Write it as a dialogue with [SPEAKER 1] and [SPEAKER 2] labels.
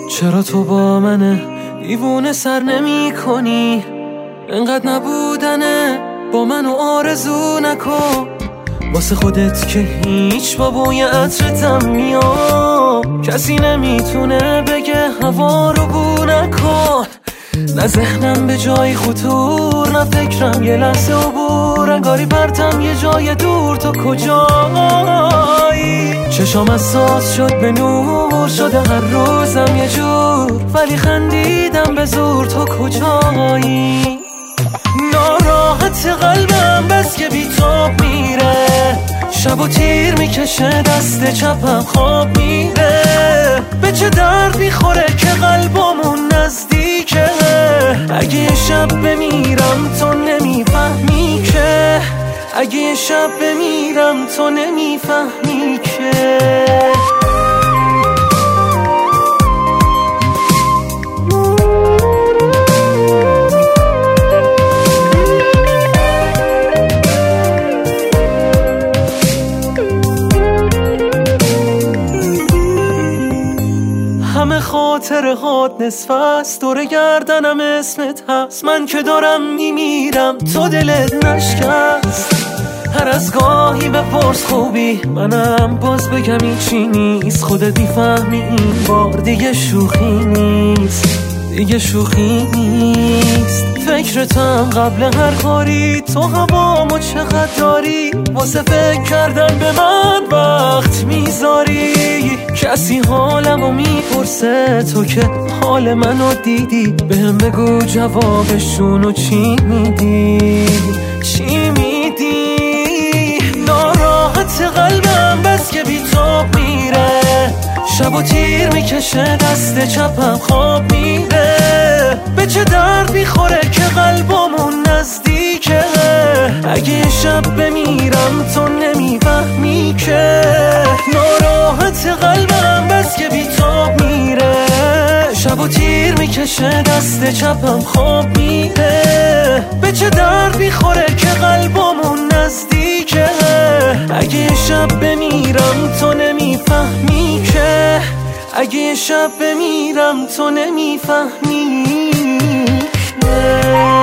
[SPEAKER 1] چرا تو با منه دیوونه سر نمی کنی؟ انقدر نبودنه با منو آرزو نکن، واسه خودت که هیچ با بوی عطرتم میام. کسی نمیتونه بگه هوا رو بو نکن، نه ذهنم به جای خطور، نه فکرم یه لحظه عبور. انگاری پرتم یه جای دور، تو کجایی؟ چشام حساس شد به نور، شده هر روزم یه جور، ولی خندیدم به زور. تو کجایی؟ ناراحت قلبم بس که بی تاب میره، شب و تیر میکشه دست چپم خواب میره. به چه درد میخوره که قلبمون نزدیکه؟ اگه یه شب بمیرم تو نمیفهمی که، اگه یه شب بمیرم تو نمیفهمی که. همه خاطره هات نصف است، دور گردنم اسمت هست. من که دارم میمیرم تو دلت نشکست. هر از گاهی بپرس خوبی، منم باز بگم ایچی نیست. خودت میفهمی این بار دیگه شوخی نیست، دیگه شوخی نیست. فکر تو هم قبل هر کاری، تو هوامو چقدر داری، واسه فکر کردن به من وقت میذاری. کسی حالمو میپرسه تو که حال منو دیدی، بهم بگو جوابشونو چی میدی، چی میدی؟ ناراحت قلبم بس که بی تاب میره، شب و تیر میکشه دست چپم خواب میره. به چه درد میخوره که قلبمون نزدیکه؟ اگه یه شب بمیرم تو نمیفهمی که. ناراحت قلبم بس که بی تاب میره، شب و تیر میکشه دست چپم خواب میره. به چه درد میخوره که قلبمون نزدیکه؟ اگه یه شب بمیرم تو نمیفهمی که، اگه یه شب بمیرم تو نمیفهمی که.